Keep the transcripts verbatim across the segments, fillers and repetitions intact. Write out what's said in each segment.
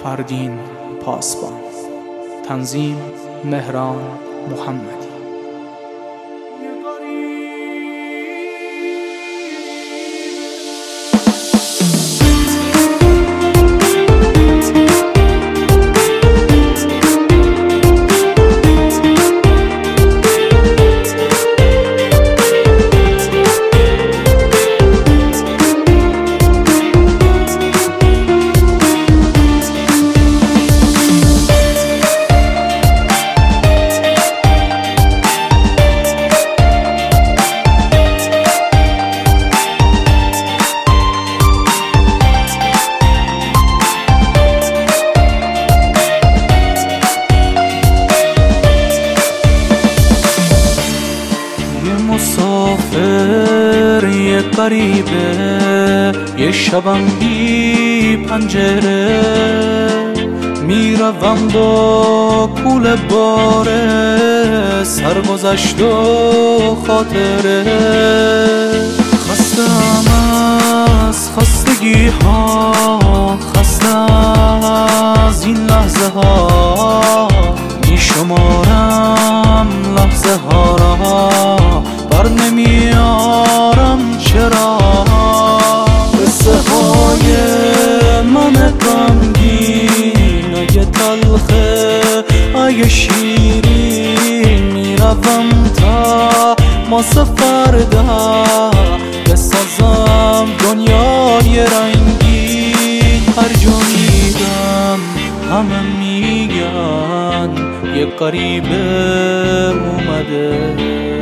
فردین پاسبان. تنظیم مهران محمدی. مسافر یه غریبه، یه شبم بی پنجره، میروم با کوله باره، سرگذشت و خاطره. خستم از خستگی ها، خستم از این لحظه ها، میشمارم لحظه ها را، بر نمیارم چرا. قصه های من غمگین، اگه تلخه اگه شیرین، میروم تا واسه فردا بسازم دنیای رنگین. هر جا میرم همه میگن یه غریبه اومده،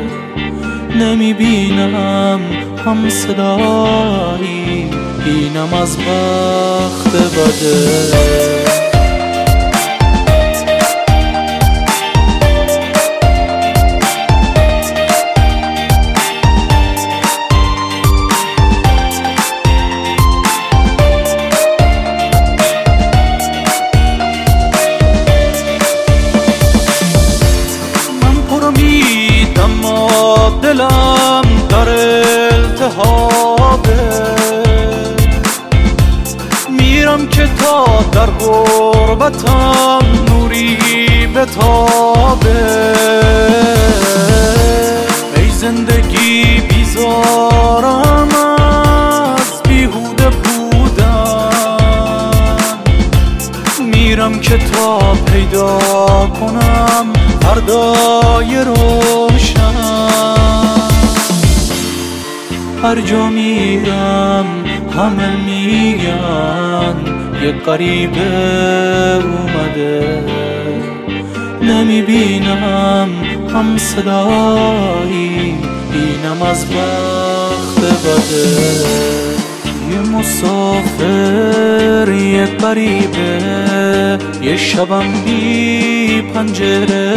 نمیبینم هم صدایی، اینم از بخت بده. دلم در التهابه، میرم که تا در غربتم نوری بتابه. ای زندگی بیزارم از بیهوده بودن، میرم که تا پیدا کنم فردای روشن. هر جا میرم همه میگن یه غریبه اومده، نمیبینم هم صدایی، اینم از بخت بده. یه مسافر یه غریبه، یه شبم بی پنجره،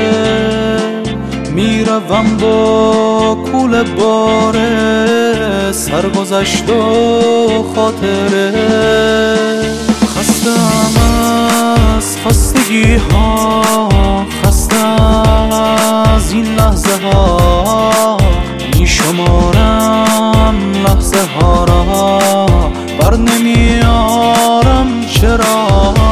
میروم با کوله باره، سرگذشت و خاطره. خستم از خستگی ها، خستم از این لحظه ها، میشمارم لحظه ها را، بر نمیارم چرا.